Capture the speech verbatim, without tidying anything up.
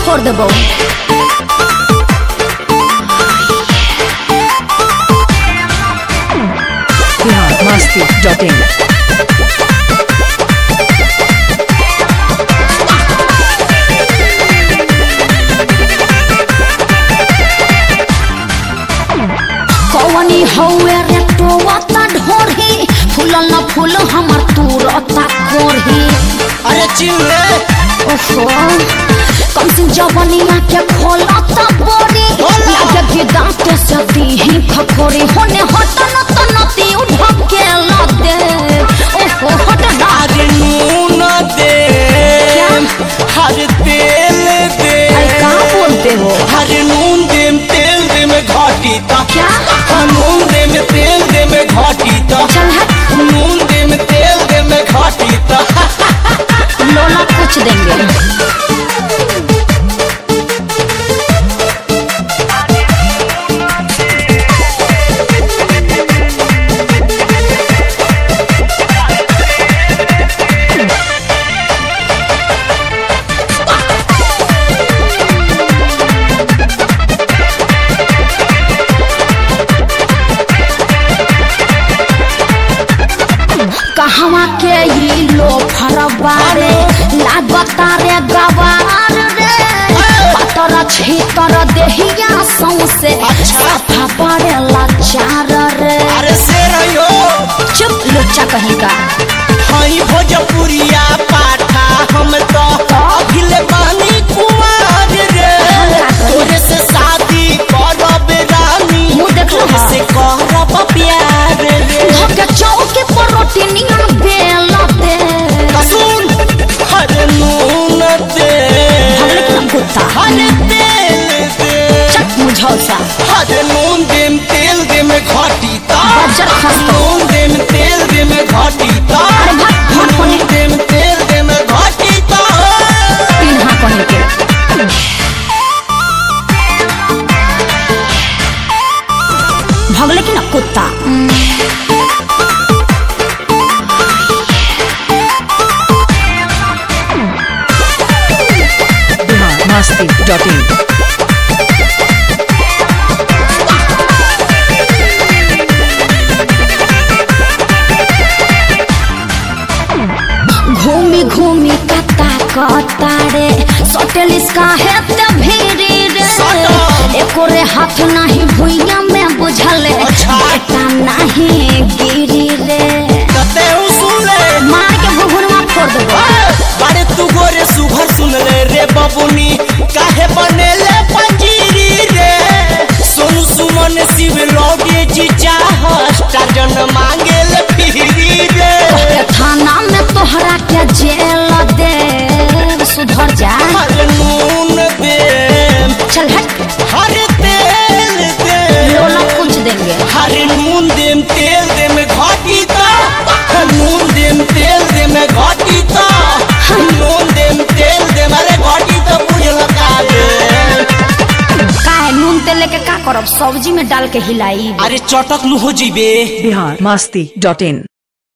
फोड़ देबो। Bihar Masti dot in. कौनी हौवे रे टोवता ढोरही फूलल न फूल हमर तुरता कोरही। अरे चिल्ले ओहो कम सिंह जवनिया के खोलता बोरी लागे कि दांत से दीही खखोरी होने हट न त नती उठक के ला दे। ओहो हट ना। अरे नून दे हर तेल दे। अरे का बोलते हो? हर नून दे तेल दे में घाटी ता। क्या? नून दे में तेल दे में घाटी ता। चल हट। नून दे में तेल दे में घाटी ता। लोला कुछ देंगे। कहवा के ये लो फरबारे लागता रे गवार रे पतर छीतर देहिया सौसे साफा पड़े लाचार रे। अरे शेरयो चुप लुच्चा कहीं का। हई भोजपुरिया पाठा हम तो अखिल बानी कुमार रे। तोरे से शादी करब रानी मुँह देख लो से करब प्यार रे। धके चौके पर रोटी नियन बेला दे। सुन हर नून दे भगले के नाम कुत्ता। हर तेल दे चट मुझौसा। हर नून दे तेल दे में घाटी ता। बजर खस्तो। नून दे तेल दे में घाटी ता। अरे भाग भाग कोने। नून दे तेल दे में घाटी ता। पिन्हा कोने के। भगले के ना कुत्ता। Bihar Masti dot in. घूमी घूमी कता कतारे सोटेलिस का है त भीरी रे। एको रे हाथ नहीं भुइया में बुझले बेटा नहीं गिरी रे। कते सुन ले मार के भुगुनवा फोड़ देबो। बारे तू गोरे सुघर सुन ले रे बबुनी काहे बनेले पंजीरी रे। सोनू सुमन शिव लोगे जी चाह स्टार मांगे ले फिरी रे। थाना में तोहरा के जेल दे सुधर जा। हर नून दे चल हट। हर तेल दे लोला कुछ देंगे। हर नून दे तेल दे में घाटी ता। नून दे तेल दे में घाटी ता। नून दे तेल दे मारे घाटी ता बुझ लगा दे। का है नून तेल लेके का करब सब्जी में डाल के हिलाई। अरे चटक लू हो जीबे। बिहार मस्ती डॉट इन।